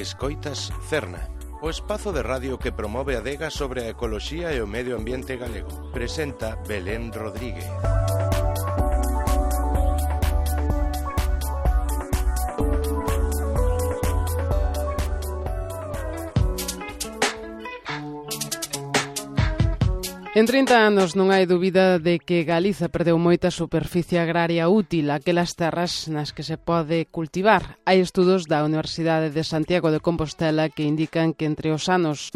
Escoitas Cerna, o espazo de radio que promove a adega sobre a ecoloxía e o medio ambiente galego. Presenta Belén Rodríguez. En 30 anos non hai dúbida de que Galiza perdeu moita superficie agraria útil, aquelas terras nas que se pode cultivar. Hai estudos da Universidade de Santiago de Compostela que indican que entre os anos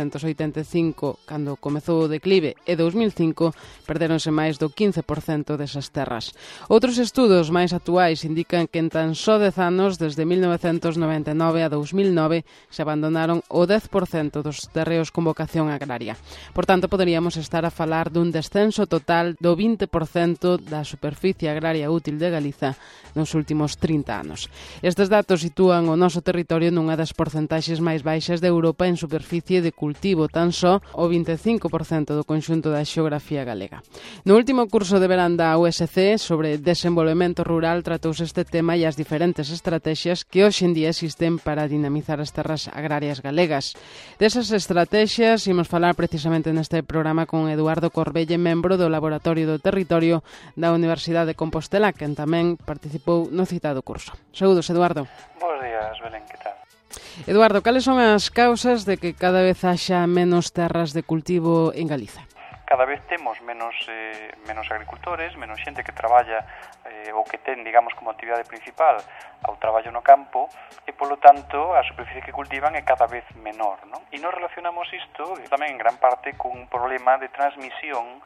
1985, cando comezou o declive, e 2005, perderonse máis do 15% desas terras. Outros estudos máis actuais indican que en tan só 10 anos, desde 1999 a 2009, se abandonaron o 10% dos terreos con vocación agraria. Por tanto, poderíamos estar a falar dun descenso total do 20% da superficie agraria útil de Galiza nos últimos 30 anos. Estes datos sitúan o noso territorio nunha das porcentaxes máis baixas de Europa en superficie de cultivo, tan só o 25% do conxunto da xeografía galega. No último curso de verán da USC sobre desenvolvemento rural tratouse este tema e as diferentes estrategias que hoxe en día existen para dinamizar as terras agrarias galegas. Desas estrategias imos falar precisamente neste programa con Eduardo Corbelle, membro do Laboratorio do Territorio da Universidade de Compostela, quen tamén participou no citado curso. Saúdos, Eduardo. Bos días, Belén, que tal? Eduardo, cales son as causas de que cada vez haxa menos terras de cultivo en Galiza? Cada vez temos menos agricultores, menos xente que traballa ou que ten, digamos, como actividade principal ao traballo no campo e, polo tanto, a superficie que cultivan é cada vez menor, non? E nos relacionamos isto tamén en gran parte cun problema de transmisión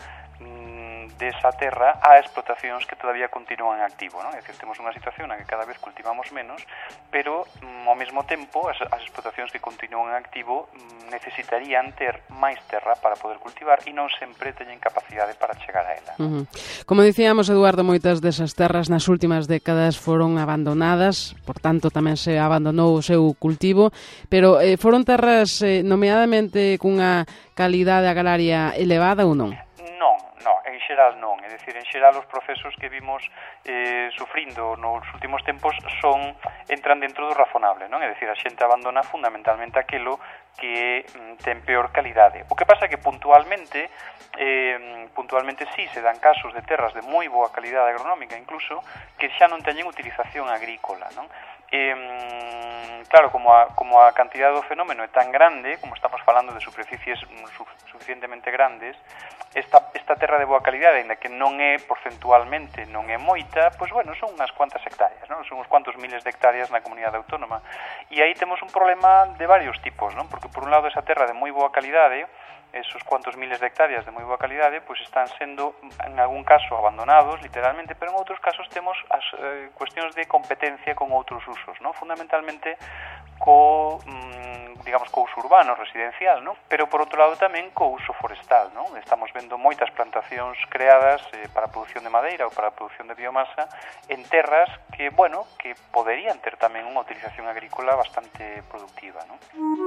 desa terra a explotacións que todavía continúan en activo, non? É dicir, temos unha situación na que cada vez cultivamos menos, pero ao mesmo tempo as explotacións que continúan en activo necesitarían ter máis terra para poder cultivar e non sempre teñen capacidade para chegar a ela. Como dicíamos, Eduardo, moitas desas terras nas últimas décadas foron abandonadas, por tanto tamén se abandonou o seu cultivo, pero foron terras nomeadamente cunha calidade agraria elevada ou non? En xeral non, é dicir, en xeral os procesos que vimos sufrindo nos últimos tempos entran dentro do razonable, non? É dicir, a xente abandona fundamentalmente aquilo que ten peor calidade. O que pasa é que puntualmente sí se dan casos de terras de moi boa calidade agronómica incluso que xa non teñen utilización agrícola, non? Claro, como a cantidade do fenómeno é tan grande, como estamos falando de superficies suficientemente grandes, esta terra de boa calidade, ainda que non é porcentualmente, non é moita, pois bueno, son unhas cuantas hectáreas, non? Son uns cuantos miles de hectáreas na comunidade autónoma. E aí temos un problema de varios tipos, non? Porque por un lado esa terra de moi boa calidade, esos cuantos miles de hectáreas de moi boa calidade, pois están sendo en algún caso abandonados literalmente, pero en outros casos temos as cuestións de competencia con outros usos, non? Fundamentalmente co uso urbano, residencial, non? Pero por outro lado tamén co uso forestal, non? Estamos vendo moitas plantacións creadas para a produción de madeira ou para a produción de biomasa en terras que poderían ter tamén unha utilización agrícola bastante productiva, non?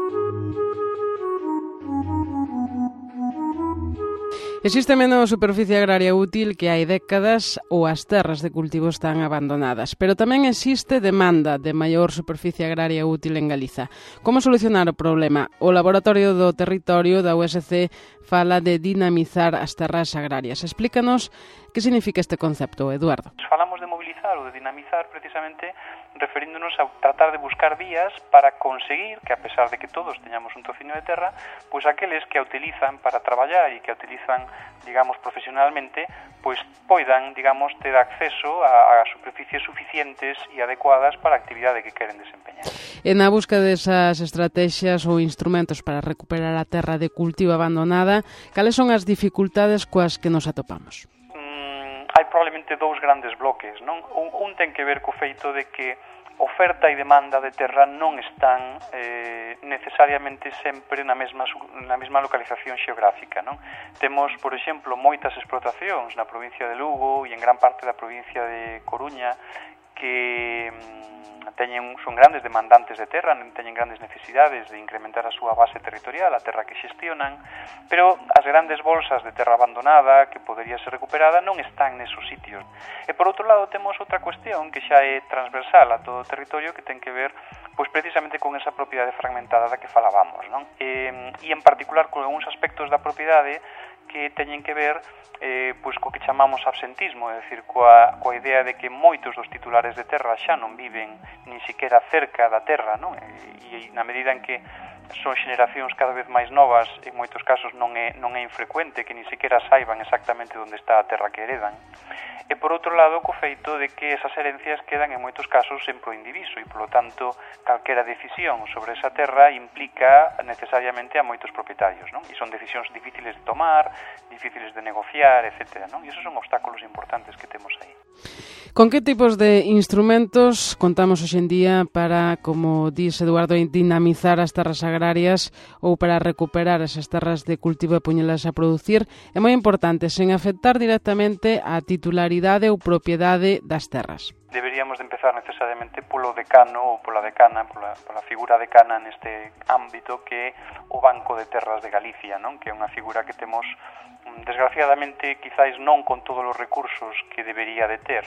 Existe menos superficie agraria útil que hai décadas ou as terras de cultivo están abandonadas, pero tamén existe demanda de maior superficie agraria útil en Galiza. Como solucionar o problema? O Laboratorio do Territorio da USC fala de dinamizar as terras agrarias. Explícanos que significa este concepto, Eduardo. Falamos de mobilizar ou de dinamizar precisamente referíndonos a tratar de buscar vías para conseguir que, a pesar de que todos teñamos un tociño de terra, pois aqueles que a utilizan para traballar e que a utilizan, digamos, profesionalmente, pois poidan, digamos, ter acceso a superficies suficientes e adecuadas para a actividade que queren desempeñar. E na busca desas estrategias ou instrumentos para recuperar a terra de cultivo abandonada, cales son as dificultades coas que nos atopamos? Hai probablemente dous grandes bloques, non? Un ten que ver co feito de que oferta e demanda de terra non están necesariamente sempre na mesma localización xeográfica, non? Temos, por exemplo, moitas explotacións na provincia de Lugo e en gran parte da provincia de Coruña que son grandes demandantes de terra, teñen grandes necesidades de incrementar a súa base territorial, a terra que xestionan, pero as grandes bolsas de terra abandonada que podería ser recuperada non están nesos sitios. E por outro lado temos outra cuestión que xa é transversal a todo o territorio, que ten que ver pois precisamente con esa propiedade fragmentada da que falábamos, non? E en particular con algúns aspectos da propiedade que teñen que ver pois co que chamamos absentismo, é dicir, coa idea de que moitos dos titulares de terra xa non viven nin siquiera cerca da terra, non? E na medida en que son xeneracións cada vez máis novas, en moitos casos non é infrecuente que nin siquiera saiban exactamente onde está a terra que heredan. E por outro lado, co feito de que esas herencias quedan en moitos casos en pro indiviso e, polo tanto, calquera decisión sobre esa terra implica necesariamente a moitos propietarios, non? E son decisións difíciles de tomar, difíciles de negociar, etc., non? E esos son obstáculos importantes que temos aí. Con que tipos de instrumentos contamos hoxe en día para, como dís Eduardo, dinamizar as terras agrarias ou para recuperar esas terras de cultivo e poñelas a producir? É moi importante, sen afectar directamente a titularidade ou propiedade das terras. Deberíamos de empezar necesariamente polo decano ou pola decana, pola figura decana neste ámbito que é o Banco de Terras de Galicia, non? Que é unha figura que temos desgraciadamente quizáis non con todos os recursos que debería de ter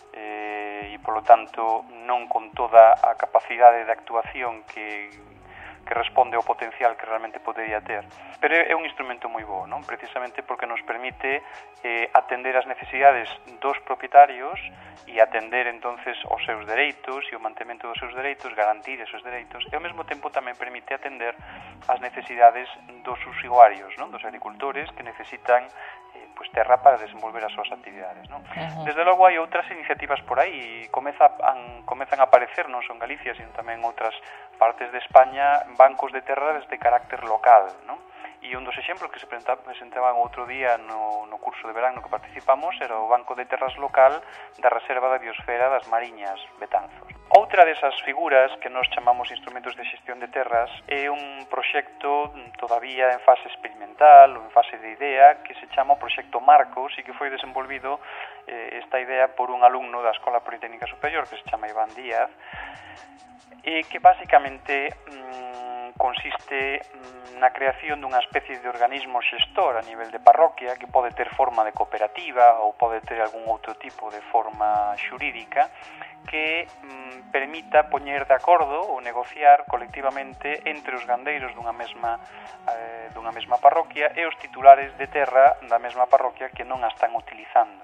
e polo tanto non con toda a capacidade de actuación que responde ao potencial que realmente podería ter. Pero é un instrumento moi bo, non? Precisamente porque nos permite atender as necesidades dos propietarios e atender entonces os seus dereitos e o mantemento dos seus dereitos, garantir esos dereitos, e ao mesmo tempo tamén permite atender as necesidades dos usuarios, non? Dos agricultores que necesitan pois terra para desenvolver as súas actividades, non? Desde logo hai outras iniciativas por aí, comezan a aparecer non só en Galicia, sino tamén en outras partes de España, bancos de terras de carácter local, non? E un dos exemplos que se presentaban outro día no curso de verán no que participamos era o Banco de Terras Local da Reserva da Biosfera das Mariñas Betanzos. Outra desas figuras que nos chamamos instrumentos de xestión de terras é un proxecto todavía en fase experimental ou en fase de idea que se chama o Proxecto Marcos e que foi desenvolvido esta idea por un alumno da Escola Politécnica Superior que se chama Iván Díaz e que basicamente consiste na creación dunha especie de organismo xestor a nivel de parroquia que pode ter forma de cooperativa ou pode ter algún outro tipo de forma xurídica que permita poñer de acordo ou negociar colectivamente entre os gandeiros dunha mesma parroquia e os titulares de terra da mesma parroquia que non a están utilizando.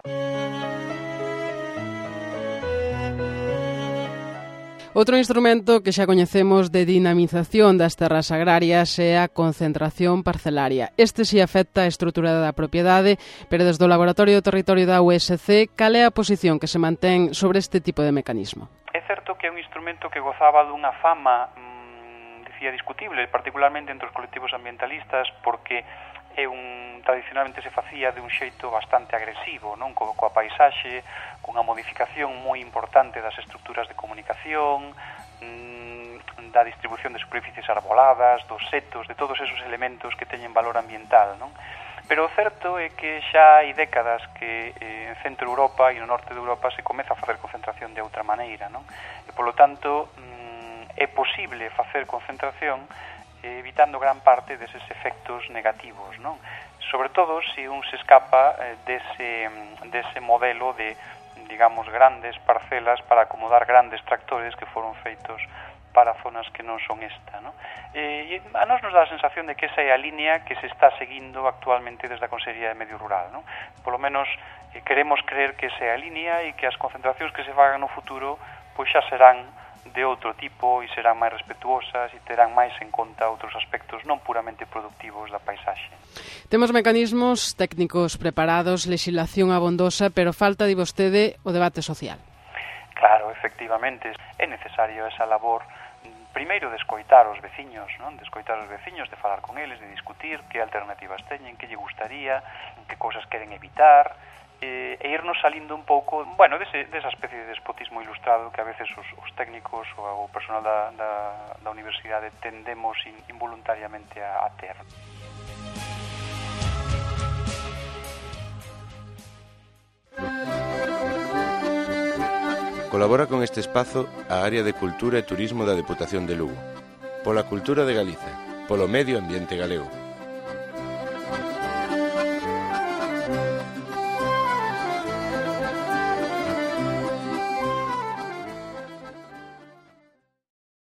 Outro instrumento que xa coñecemos de dinamización das terras agrarias é a concentración parcelaria. Este si afecta a estrutura da propiedade, pero desde o Laboratorio do Territorio da USC, cal é a posición que se mantén sobre este tipo de mecanismo? É certo que é un instrumento que gozaba dunha fama, dicía, discutible, particularmente entre os colectivos ambientalistas, porque tradicionalmente se facía de un xeito bastante agresivo, non? Coa paisaxe, cunha modificación moi importante das estruturas de comunicación, da distribución de superficies arboladas, dos setos, de todos esos elementos que teñen valor ambiental, non? Pero o certo é que xa hai décadas que en Centro Europa e no norte de Europa se comeza a facer concentración de outra maneira, non? E polo tanto é posible facer concentración evitando gran parte deses efectos negativos, non? Sobre todo se un se escapa dese modelo de, digamos, grandes parcelas para acomodar grandes tractores que foron feitos para zonas que non son esta, non? E a nos dá a sensación de que esa é a línea que se está seguindo actualmente desde a Consellería de Medio Rural, non? Polo menos queremos creer que esa é a línea e que as concentracións que se fagan no futuro pois xa serán de outro tipo e serán máis respetuosas e terán máis en conta outros aspectos non puramente productivos da paisaxe. Temos mecanismos técnicos preparados, legislación abondosa, pero falta, di vostede, o debate social. Claro, efectivamente, é necesario esa labor primeiro de escoitar os veciños, non? De escoitar os veciños, de falar con eles, de discutir que alternativas teñen, que lle gustaría, que cousas queren evitar, e irnos salindo un pouco, bueno, desa especie de despotismo ilustrado que a veces os técnicos ou o personal da universidade tendemos involuntariamente a ter. Colabora con este espazo a área de Cultura e Turismo da Deputación de Lugo. Pola cultura de Galiza, polo medio ambiente galego.